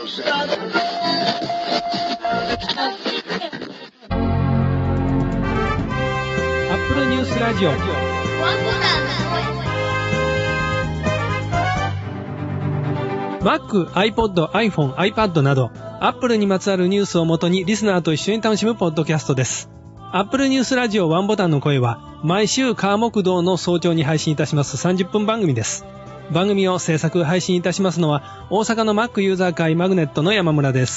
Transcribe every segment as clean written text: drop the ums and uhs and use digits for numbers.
Apple ニュースラジオMac、iPod、iPhone、iPad など Apple にまつわるニュースをもとにリスナーと一緒に楽しむポッドキャストです。Apple ニュースラジオワンボタンの声は毎週火木土の早朝に配信いたします30分番組です。番組を制作配信いたしますのは大阪の Mac ユーザー会マグネットの山村です。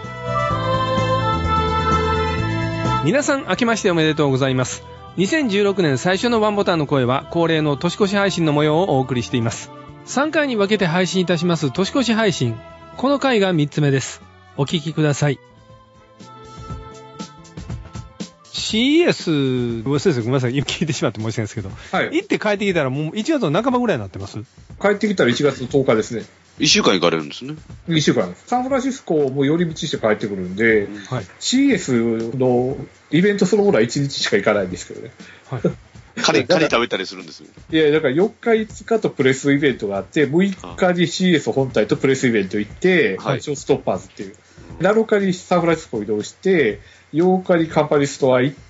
皆さん明けましておめでとうございます。2016年最初のワンボタンの声は恒例の年越し配信の模様をお送りしています。3回に分けて配信いたします年越し配信。この回が3つ目です。お聞きください。CES、ごめんなさい、聞いてしまって申し訳ないですけど、はい、行って帰ってきたらもう1月の半ばぐらいになってます。 帰ってきたら1月10日ですね。 1週間行かれるんですね。 1週間。サンフランシスコも寄り道して帰ってくるんで、はい、CES のイベントそのものは1日しか行かないんですけどね。 はいカリ食べたりするんですよ。 いや、だから4日5日とプレスイベントがあって、6日に CS 本体とプレスイベント行って、ショーストッパーズっていう。7日にサンフランシスコ移動して、8日にカンパニーストア行って、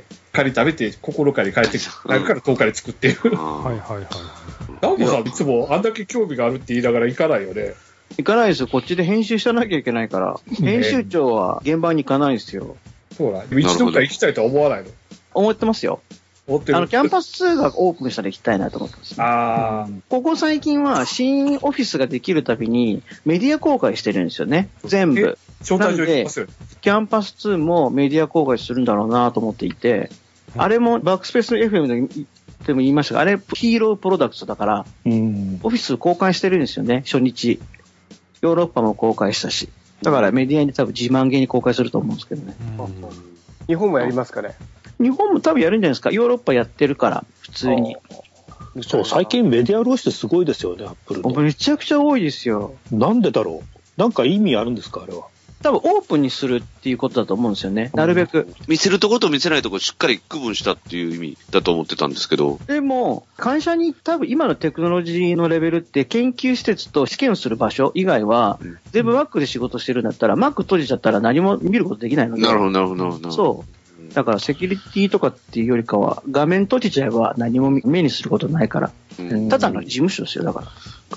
カリ食べて9日に帰ってきて、だから10日に作っていう。はいはいはい。ナオコさんいつもあんだけ興味があるって言いながら行かないよね。 行かないですよ。こっちで編集しなきゃいけないから。編集長は現場に行かないですよ。 そうだ。一度か行きたいとは思わないの？ 思ってますよ。キャンパス2がオープンしたら行きたいなと思ってます、ね。ここ最近は新オフィスができるたびにメディア公開してるんですよね。全部。なので、キャンパス2もメディア公開するんだろうなと思っていて、あれもバックスペース FM でも言いましたが、あれヒーロープロダクトだから、オフィス公開してるんですよね、初日。ヨーロッパも公開したし。だからメディアに多分自慢げに公開すると思うんですけどね。 日本もやりますかね。 日本も多分やるんじゃないですか。ヨーロッパやってるから、普通に。 そう、最近メディア露出すごいですよね、アップルの。 めちゃくちゃ多いですよ。 なんでだろう。なんか意味あるんですか、あれは。 多分オープンにするっていうことだと思うんですよね。なるべく。 見せるところと見せないところしっかり区分したっていう意味だと思ってたんですけど。 でも、会社に多分今のテクノロジーのレベルって研究施設と試験をする場所以外は、全部 Mac で仕事してるんだったら、Mac 閉じちゃったら何も見ることできないので。 なるほど、なるほど。 そう。だからセキュリティとかっていうよりかは画面閉じちゃえば何も目にすることないから、ただの事務所ですよ。だから、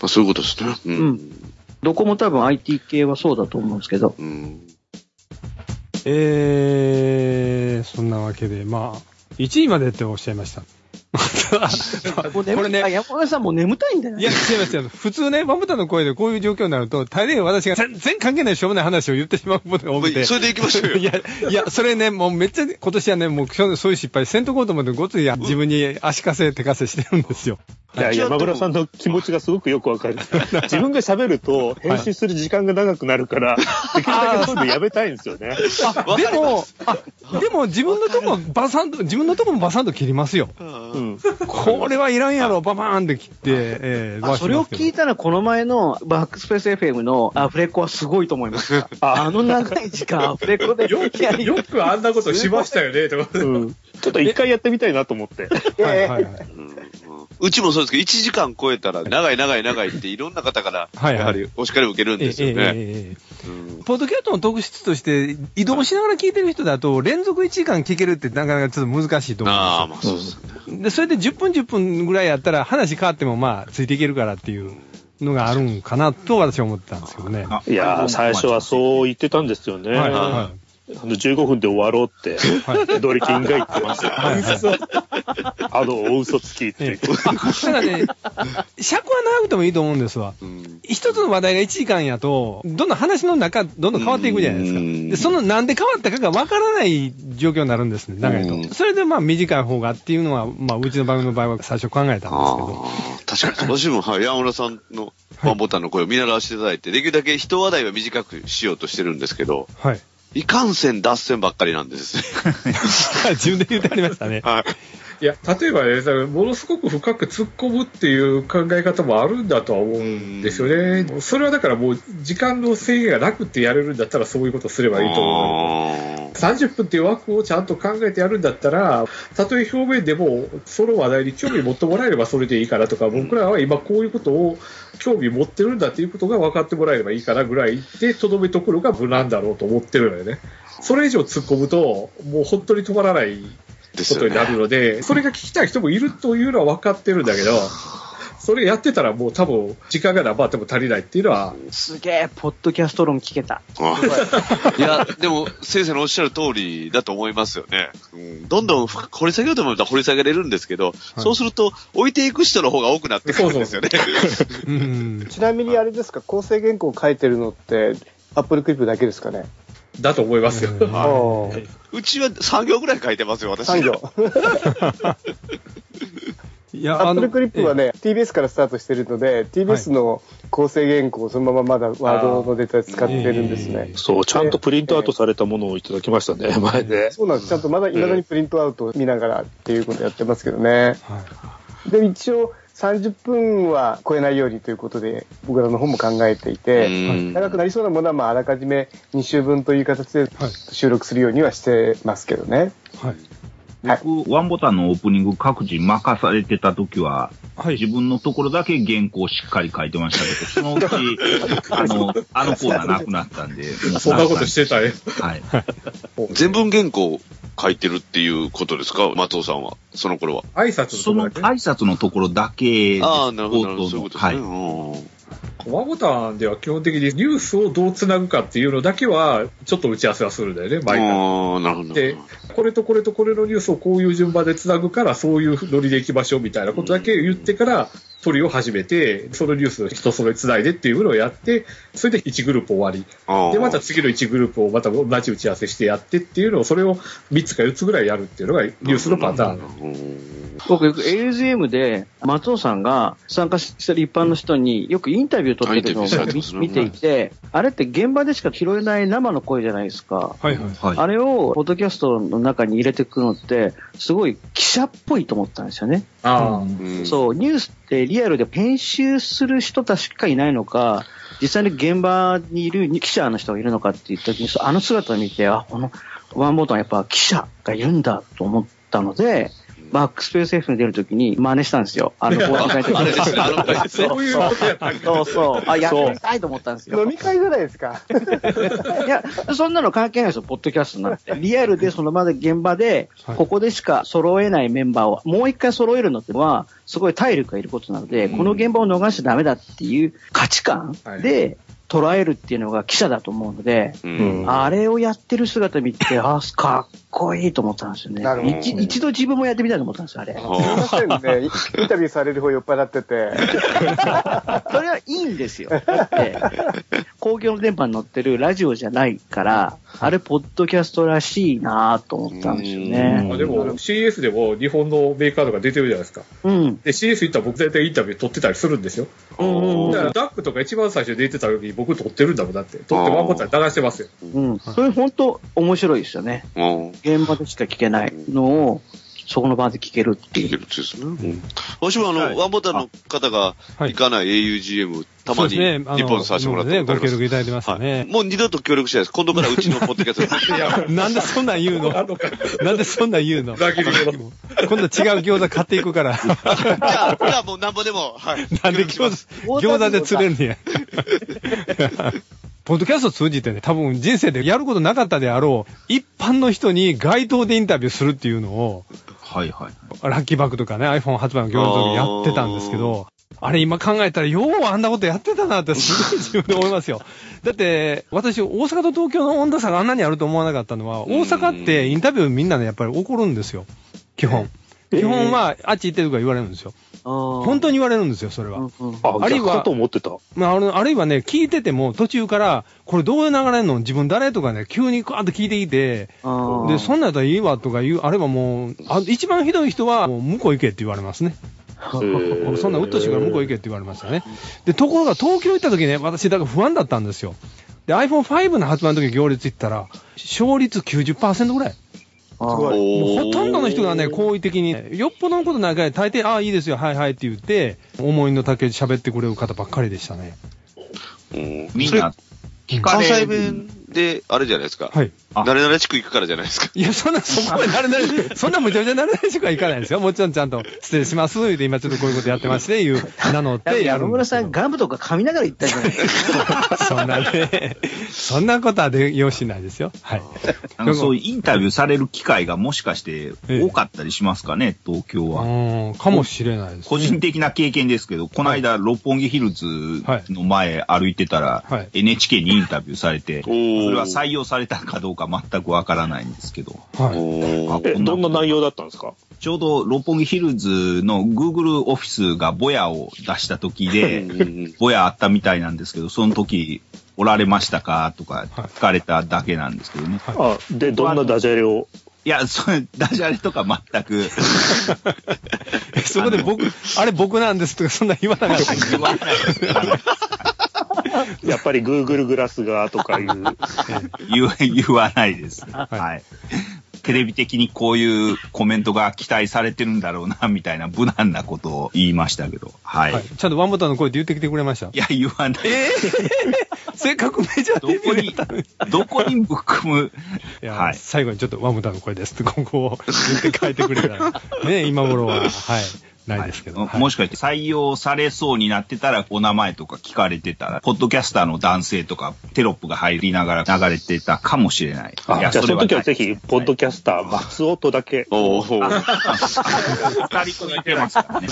そういうことですね。 どこも多分 IT 系はそうだと思うんですけど、 そんなわけでまあ1位までっておっしゃいました。 これね、山村さんもう眠たいんだよね。 いや、違いますよ。普通ね、マムタの声でこういう状況になると、大抵私が全然関係ないしょうもない話を言ってしまうことが多くて。 それで行きましょうよ。 いや、それね、もうめっちゃ、今年はね、もうそういう失敗せんとこうと思ってごつい自分に足かせ手かせしてるんですよ。 いや、山村さんの気持ちがすごくよくわかる。自分が喋ると、編集する時間が長くなるから、できるだけそういうのやめたいんですよね。 でも自分のとこもバサンと切りますよ。これはいらんやろ、ババーンって切って、 それを聞いたらこの前のバックスペース FM のアフレコはすごいと思います。あの長い時間アフレコで。 よくあんなことしましたよね、とか。 ちょっと一回やってみたいなと思って。 うちもそうですけど、1時間超えたら長いっていろんな方から、やはりお叱りを受けるんですよね。 ポッドキャストの特質として、移動しながら聞いてる人だと、連続1時間聞けるってなかなかちょっと難しいと思うんですよ。 そうですね。 で、それで10分ぐらいやったら話変わってもまあ、ついていけるからっていうのがあるんかなと私は思ってたんですけどね。 いやー、最初はそう言ってたんですよね。15分で終わろうって、ドリキンが言ってましたよ。お嘘つきって言って。 だからね、尺は長くてもいいと思うんですわ。一つの話題が1時間やと、どんどん話の中、どんどん変わっていくじゃないですか。で、そのなんで変わったかがわからない状況になるんですね、長いと。それでまあ短い方がっていうのは、まあうちの番組の場合は最初考えたんですけど。 確かに、私も山村さんのワンボタンの声を見習わせていただいて、できるだけ一話題は短くしようとしてるんですけど、いかんせん脱線ばっかりなんですね。 自分で言ってありましたね。 いや、例えばね、ものすごく深く突っ込むっていう考え方もあるんだとは思うんですよね。それはだからもう時間の制限がなくってやれるんだったらそういうことすればいいと思う。 30分っていう枠をちゃんと考えてやるんだったら、たとえ表面でもその話題に興味持ってもらえればそれでいいかなとか、僕らは今こういうことを興味持ってるんだっていうことが分かってもらえればいいかなぐらいでとどめとくのが無難だろうと思ってるのよね。それ以上突っ込むと、もう本当に止まらないことになるので、それが聞きたい人もいるというのは分かってるんだけど、それやってたらもう多分時間が何番あっても足りないっていうのは。 すげえ、ポッドキャスト論聞けた。 いや、でも先生のおっしゃる通りだと思いますよね。どんどん掘り下げようと思ったら掘り下げれるんですけど、そうすると置いていく人の方が多くなってくるんですよね。 ちなみにあれですか、構成原稿を書いてるのって、アップルクリップだけですかね。 だと思いますよ。 うちは3行ぐらい書いてますよ、私。 3行。いや、アップルクリップはね、TBS からスタートしてるので、TBS の構成原稿をそのまままだワードのデータで使ってるんですね。 そう、ちゃんとプリントアウトされたものをいただきましたね、前で。 そうなんです。ちゃんとまだ未だにプリントアウト見ながらっていうことやってますけどね。で、一応、30分は超えないようにということで、僕らの方も考えていて、長くなりそうなものは、あらかじめ2週分という形で収録するようにはしてますけどね。 僕、ワンボタンのオープニング各自任されてた時は、自分のところだけ原稿をしっかり書いてましたけど、そのうち、あのコーナーなくなったんで。 そんなことしてたね。 はい。 全文原稿書いてるっていうことですか、松尾さんは、その頃は。 挨拶のところだけ。 その挨拶のところだけです。 ああ、なるほど。そういうことですね。 ワンボタンでは基本的にニュースをどうつなぐかっていうのだけはちょっと打ち合わせはするんだよね、毎回。 なるほど。 で、これとこれとこれのニュースをこういう順番でつなぐからそういうノリでいきましょうみたいなことだけ言ってから取りを始めて、そのニュースを人それつないでっていうのをやって、それで1グループ終わり。で、また次の1グループをまた同じ打ち合わせしてやってっていうのを、それを3つか4つぐらいやるっていうのがニュースのパターン。 僕よく ASM で松尾さんが参加してる一般の人によくインタビューを取ってるのを見ていて、あれって現場でしか拾えない生の声じゃないですか。あれをポッドキャストの中に入れていくのってすごい記者っぽいと思ったんですよね。そう、ニュースってリアルで編集する人たちしかいないのか、実際に現場にいる記者の人がいるのかっていう時に、あの姿を見て、このワンボタンやっぱ記者がいるんだと思ったので、バックスペース F に出るときに真似したんですよ。ボード書いてる。 そういうことやったんそうそう。やってみたいと思ったんですよ。 飲み会じゃないですか。 いや、そんなの関係ないですよ、ポッドキャストになって。リアルでその場で現場で、ここでしか揃えないメンバーを、もう一回揃えるのってのは、すごい体力がいることなので、この現場を逃しちゃダメだっていう価値観で、捉えるっていうのが記者だと思うので、あれをやってる姿見て、かっこいいと思ったんですよね。一度自分もやってみたいと思ったんですよ、あれ。 すいませんね。インタビューされる方酔っ払ってて。 それはいいんですよ。だって、公共の電波に乗ってるラジオじゃないから、あれ、ポッドキャストらしいなと思ったんですよね。 でも、CS でも日本のメーカーとか出てるじゃないですか。で、CS 行ったら僕大体インタビュー撮ってたりするんですよ。だから、ダックとか一番最初出てた時に僕撮ってるんだもん、だって。撮ってワンボタン流してますよ。 それ本当面白いですよね。現場でしか聞けないのを、そこの場で聞けるっていう。 ですね。私もワンボタンの方が行かない augm、たまにリポートさせてもらってご協力いただいてますね。 もう二度と協力しないです。今度からうちのポッドキャスト。 いや、なんでそんなん言うのなんでそんなん言うの今度違う餃子買っていくから。じゃあもうなんぼでも。 なんで餃子で釣れんねや。ポッドキャスト通じてね、多分人生でやることなかったであろう、一般の人に街頭でインタビューするっていうのを、ラッキーバックとかね、iPhone 発売の行の時やってたんですけど、あれ今考えたら、ようあんなことやってたなってすごい自分で思いますよ。だって、私、大阪と東京の温度差があんなにあると思わなかったのは、大阪ってインタビューみんなね、やっぱり起こるんですよ。基本は、あっち行ってるとか言われるんですよ。本当に言われるんですよ、それは。 あるいは、と思ってた。 あるいはね、聞いてても途中から、これどういう流れんの自分誰とかね、急にカーッと聞いてきて、で、そんなんやったらいいわとか言う、あればもう、一番ひどい人は、もう向こう行けって言われますね。そんなうっとしいから向こう行けって言われましたね。で、ところが東京行った時ね、私だから不安だったんですよ。で、iPhone5 の発売の時行列行ったら、勝率 90% ぐらい。もうほとんどの人がね、好意的に、よっぽどのことないから、大抵、いいですよ、はいはいって言って、思いの丈で喋ってくれる方ばっかりでしたね。 みんな、 関西弁で、あれじゃないですか。 はい。 慣れ慣れしく行くからじゃないですか。 いや、そこまでそんなむちゃむちゃ慣れ慣れしくはいかないですよ。もちろんちゃんと、失礼します、言うて今ちょっとこういうことやってまして、名乗ってやるんですけど。 山村さん、ガムとか噛みながら言ったじゃないですか。 そんなね、そんなことはよしないですよ。はい。 そういうインタビューされる機会がもしかして多かったりしますかね、東京は。 かもしれないですね。 個人的な経験ですけど、この間、六本木ヒルズの前歩いてたら、NHK にインタビューされて、それは採用されたかどうか全くわからないんですけど。 どんな内容だったんですか？ ちょうど六本木ヒルズの Google オフィスがボヤを出した時で、ボヤあったみたいなんですけど、その時おられましたかとか聞かれただけなんですけどね。 で、どんなダジャレを？ いや、ダジャレとか全く。 そこで僕なんですとかそんな言わなかった。言わない。 やっぱり Google グラスがとか言わないです。はい。テレビ的にこういうコメントが期待されてるんだろうな、みたいな無難なことを言いましたけど。はい。 ちゃんとワンボタンの声で言ってきてくれました？ いや、言わない。 せっかくメジャーデビューだったのに。 どこにぶっ込む。 はい。最後にちょっとワンボタンの声ですって、ここを言って書いてくれたら。ね、今頃は。はい。ないですけど。 もしかして採用されそうになってたら、お名前とか聞かれてたら、ポッドキャスターの男性とか、テロップが入りながら流れてたかもしれない。 じゃあその時はぜひ、ポッドキャスター、松尾とだけ。 二人と似てますからね。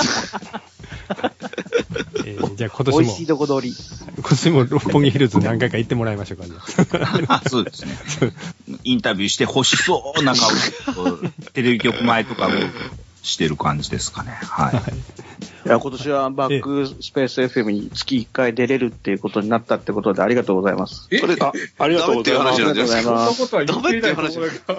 じゃあ今年も。 美味しいとこ取り。 今年も六本木ヒルズ何回か行ってもらいましょうかね。 そうですね。インタビューして欲しそうな顔で、テレビ局前とかも、してる感じですかね。はい。 いや、今年はバックスペース FM に月1回出れるっていうことになったってことでありがとうございます。 ありがとうございます。 そんなことは言っていない話だバ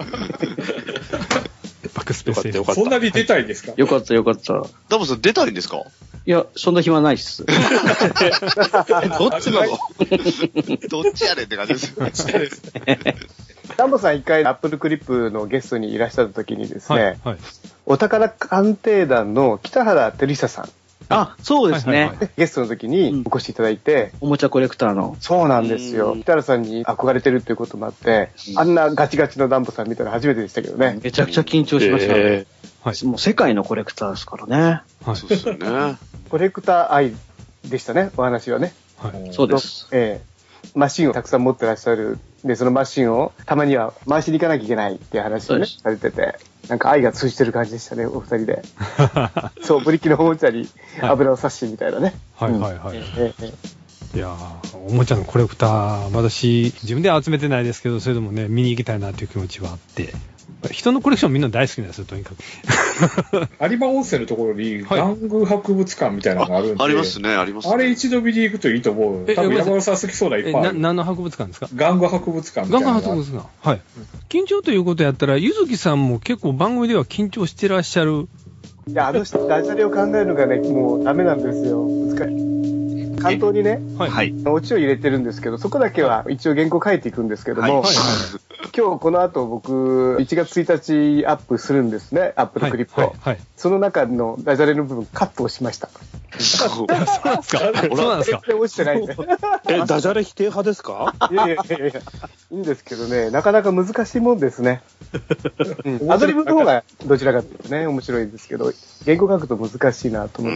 ックスペース FM。 そんなに出たいんですか？ よかったよかった。 ダムさん出たいんですか？ いや、そんな暇ないっす。どっちなの？どっちやねんって感じです。どっちやねん。 ダンボさん一回アップルクリップのゲストにいらっしゃった時にですね、お宝鑑定団の北原照久さん。 あ、そうですね。 ゲストの時にお越しいただいて、 おもちゃコレクターの。 そうなんですよ。北原さんに憧れてるっていうこともあって、あんなガチガチのダンボさん見たの初めてでしたけどね。 めちゃくちゃ緊張しましたね。もう世界のコレクターですからね。 そうですよね。 コレクター愛でしたね、お話はね。 そうです。 マシンをたくさん持ってらっしゃる。で、そのマシンをたまには回しに行かなきゃいけないっていう話をね、されてて、なんか愛が通じてる感じでしたね、お二人で。そう、ブリキのおもちゃに油を差しみたいなね。 いやー、おもちゃのコレクター、私、自分では集めてないですけど、それでもね、見に行きたいなという気持ちはあって、人のコレクションみんな大好きなんですよ、とにかく。 有馬温泉のところに、玩具博物館みたいなのがあるんで。 ありますね、ありますね。 あれ一度見に行くといいと思う。多分山田さん好きそうないっぱいある。 何の博物館ですか？ 玩具博物館みたいな。 玩具博物館。はい。緊張ということやったら、ゆずきさんも結構番組では緊張してらっしゃる。 いや、ダジャレを考えるのがね、もうダメなんですよ。難しい。関東にね、オチを入れてるんですけど、そこだけは一応原稿書いていくんですけども、今日この後僕、1月1日アップするんですね、アップルクリップを。その中のダジャレの部分カットをしました。 そうなんですか？そうなんですか？ 全然落ちてないんで。 ダジャレ否定派ですか？ いやいいんですけどね、なかなか難しいもんですね。アドリブの方がどちらかというとね、面白いんですけど、原稿書くと難しいなと思って。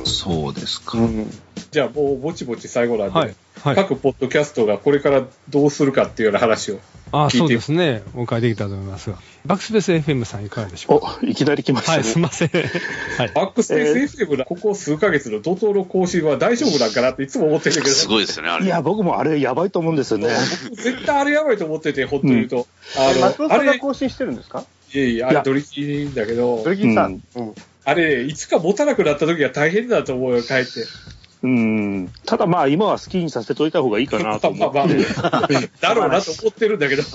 そうですか。 じゃあもうぼちぼち最後なんで、各ポッドキャストがこれからどうするかっていうような話を聞いて。 そうですね。お伺いできたと思いますが。バックスペース FM さんいかがでしょうか？ いきなり来ましたね。 すいません。バックスペース FM のここ数ヶ月の怒涛の更新は大丈夫なんかなっていつも思ってるんだけど。 すごいですよね、あれ。 いや、僕もあれやばいと思うんですよね。 僕絶対あれやばいと思ってて、ほんと言うと。 松尾さんが更新してるんですか？ いやいや、あれドリキンだけど。 ドリキンさん。 あれ、いつか持たなくなった時は大変だと思うよ、帰って。 ただまあ今は好きにさせておいた方がいいかなと思って。 だろうなと思ってるんだけど。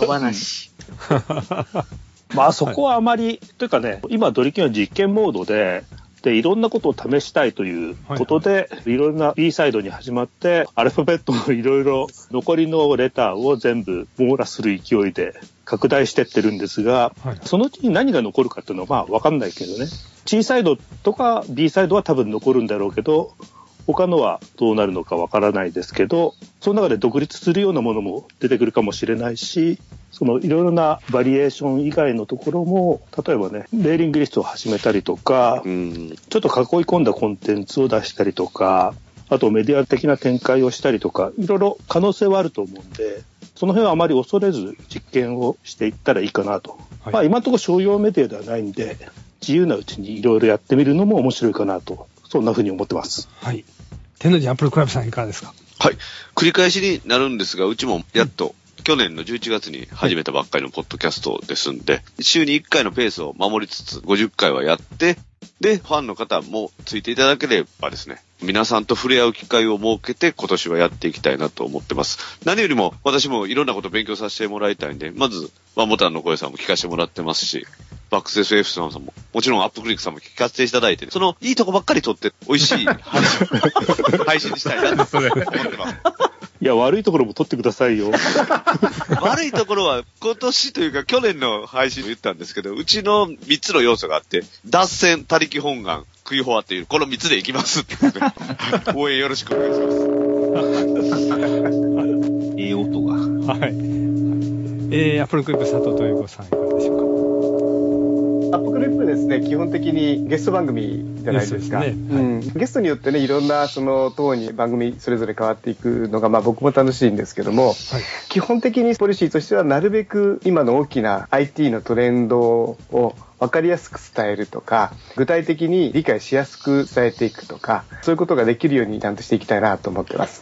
まあそこはあまり、というかね、今ドリキンは実験モードで、いろんなことを試したいということで、いろんな B サイドに始まって、アルファベットのいろいろ残りのレターを全部網羅する勢いで拡大してってるんですが、そのうちに何が残るかっていうのはまあわかんないけどね。C サイドとか B サイドは多分残るんだろうけど、 他のはどうなるのかわからないですけど、その中で独立するようなものも出てくるかもしれないし、そのいろいろなバリエーション以外のところも、例えばね、メーリングリストを始めたりとか、ちょっと囲い込んだコンテンツを出したりとか、あとメディア的な展開をしたりとか、いろいろ可能性はあると思うんで、その辺はあまり恐れず実験をしていったらいいかなと。はい、今のところ商用メディアではないんで、自由なうちにいろいろやってみるのも面白いかなと、そんなふうに思ってます。 はい。天王寺アップルクラブさんいかがですか？ はい。繰り返しになるんですが、うちもやっと、去年の11月に始めたばっかりのポッドキャストですんで、週に1回のペースを守りつつ、50回はやって、で、ファンの方もついていただければですね、皆さんと触れ合う機会を設けて今年はやっていきたいなと思ってます。何よりも私もいろんなことを勉強させてもらいたいんで、まず、ワンボタンの声さんも聞かせてもらってますし、バックス FF さんも、もちろんアップクリックさんも聞かせていただいて、そのいいとこばっかり取って美味しい配信にしたいなと思ってます。 いや、悪いところも取ってくださいよ。 悪いところは今年というか去年の配信で言ったんですけど、うちの3つの要素があって、脱線、他力本願、食いフォアっていう、この3つでいきますってことで、応援よろしくお願いします。 音が。 はい。アップルクリップ佐藤豊子さんいかがでしょうか？ アップクリップですね、基本的にゲスト番組じゃないですか。ゲストによってね、いろんなその等に番組それぞれ変わっていくのが、僕も楽しいんですけども、基本的にポリシーとしてはなるべく今の大きな IT のトレンドを分かりやすく伝えるとか、具体的に理解しやすく伝えていくとか、そういうことができるようにちゃんとしていきたいなと思ってます。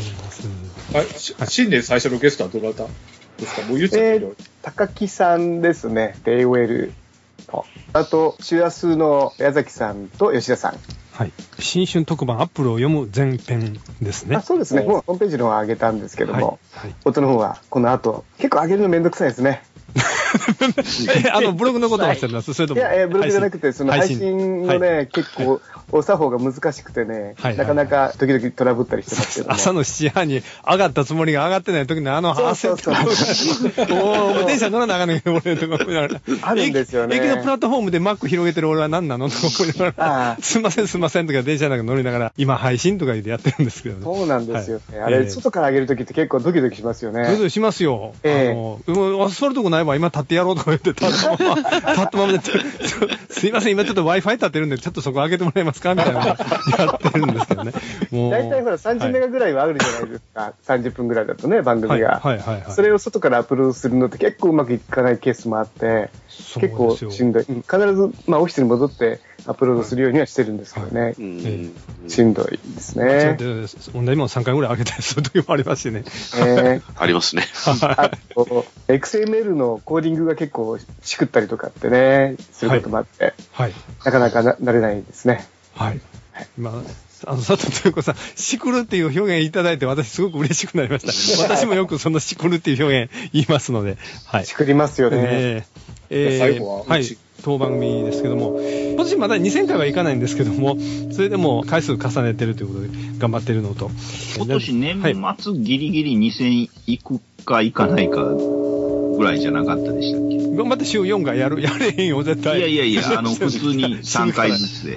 新年最初のゲストはどなたですか？もう言っちゃってる。 高木さんですね、AOL。あと、シュアスの矢崎さんと吉田さん。 はい。新春特番アップルを読む前編ですね。 そうですね。もうホームページの方は上げたんですけども、音の方はこの後、結構上げるのめんどくさいですね。 ブログのことをおっしゃいます？それとも。 いや、ブログじゃなくて、その配信のね、結構、作法が難しくてね、なかなか時々トラブったりしてますけど。 朝の7時半に上がったつもりが上がってない時に汗ってもう電車乗らなあかんねんけど、俺とか思いながら。 あるんですよね。 駅のプラットフォームでマック広げてる俺は何なのとか思いながら、すいませんとか電車なんか乗りながら、今配信とか言ってやってるんですけどね。 そうなんですよね。あれ、外から上げる時って結構ドキドキしますよね。 ドキドキしますよ。座るとこないわ、今立ってやろうとか言って、立ったままですいません、今ちょっと Wi-Fi 立ってるんで、ちょっとそこ開けてもらえますかみたいなのやってるんですけどね。 大体ほら30メガぐらいはあるじゃないですか。30分ぐらいだとね、番組が。それを外からアップロードするのって結構うまくいかないケースもあって、結構しんどい。必ず、オフィスに戻ってアップロードするようにはしてるんですけどね。しんどいですね。 同じもの3回ぐらい上げたりする時もありますしね。 ありますね。 あと、XML のコーディングが結構しくったりとかってね、することもあって、なかなか慣れないですね。 はい。佐藤豊子さん、しくるっていう表現いただいて私すごく嬉しくなりました。私もよくそのしくるっていう表現言いますので。 しくりますよね。 最後は当番組ですけども、今年まだ2000回はいかないんですけども、それでも回数重ねてるということで頑張ってるのと。 今年年末ギリギリ2000いくかいかないかぐらいじゃなかったでしたっけ？ 頑張って週4回やれへんよ、絶対。 いや、普通に3回ずつで。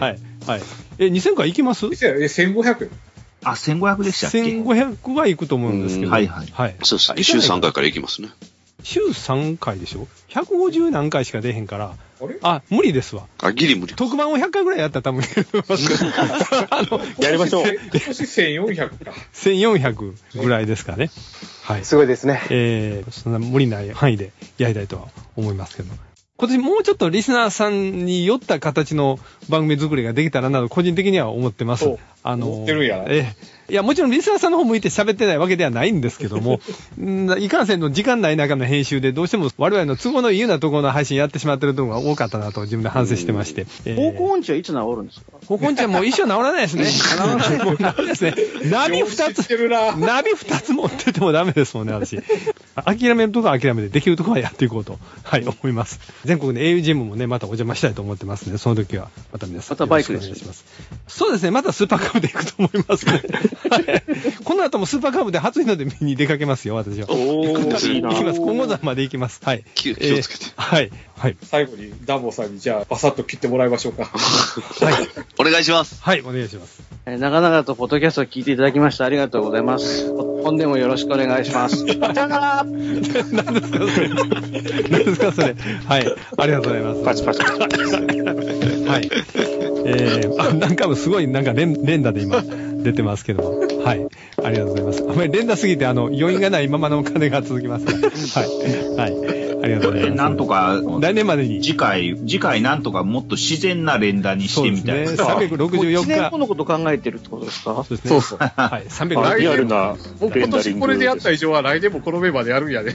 2000回行きます？ 1500。 あ、1500でしたっけ？ 1500は行くと思うんですけど。 そうですね。週3回から行きますね。 週3回でしょ ?150 何回しか出へんから。無理ですわ。 ギリ無理。 特番を100回ぐらいやったら多分やりましょう。 今年1400か。 1400ぐらいですかね。 すごいですね。 そんな無理ない範囲でやりたいとは思いますけど。今年もうちょっとリスナーさんに寄った形の番組作りができたらなと個人的には思ってます。 思ってるんやな。 いや、もちろんリスナーさんの方向いて喋ってないわけではないんですけども、いかんせんの時間ない中の編集でどうしても我々の都合のいいようなところの配信やってしまってるところが多かったなと自分で反省してまして。 方向音痴はいつ治るんですか？ 方向音痴はもう一生治らないですね。もうダメですね。ナビ2つ持っててもダメですもんね、私。 諦めるとこは諦めて、できるとこはやっていこうと、はい、思います。全国の au ジムもね、またお邪魔したいと思ってますので、その時は、また皆さん。 またバイクでお願いします。 そうですね、またスーパーカブで行くと思いますね。はい。この後もスーパーカブで初日の出見に出かけますよ、私は。いいな。行きます。金剛山まで行きます。はい。 気をつけて。 はい。はい。 最後に、ダンボさんに、じゃあ、バサッと切ってもらいましょうか。 はい。 お願いします。 はい、お願いします。 長々とポッドキャストを聞いていただきましてありがとうございます。本年もよろしくお願いします。さよなら。 何ですかそれ。何ですかそれ。はい。ありがとうございます。 パチパチパチ。 はい。なんかもすごいなんか連打で今出てますけども。はい。ありがとうございます。あまり連打すぎて余韻がないままのお金が続きますが。はい。はい。ありがとうございます。 なんとか、 来年までに。 次回なんとかもっと自然な連打にしてみたいな。 そうですね。364日。 1年後のこと考えてるってことですか？ そうですね。 そうそう。 はい。364 リアルな今年これでやった以上は来年もこのメンバーでやるんやね。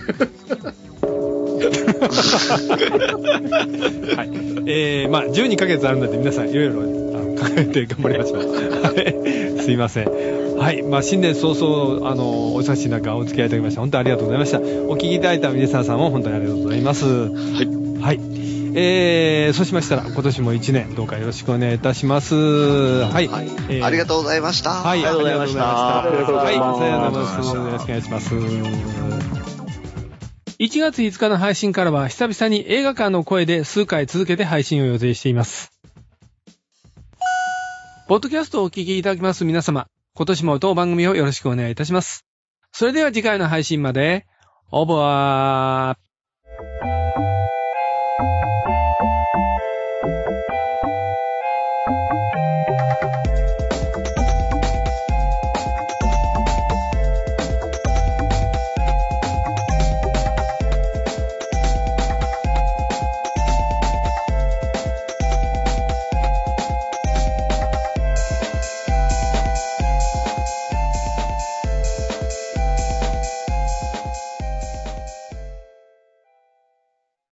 はい。まあ、12ヶ月あるので皆さんいろいろ考えて頑張りましょう。はい。すいません。はい。まあ、新年早々、お忙しい中お付き合いいただきまして、本当にありがとうございました。お聞きいただいた皆さんも本当にありがとうございます。はい。はい。そうしましたら、今年も1年、どうかよろしくお願いいたします。はい。 ありがとうございました。 はい。ありがとうございました。 ありがとうございます。 はい。さようならです。よろしくお願いします。1月5日の配信からは、久々に映画館の声で数回続けて配信を予定しています。ポッドキャストをお聞きいただきます皆様、今年も当番組をよろしくお願いいたします。それでは次回の配信まで、オーバー。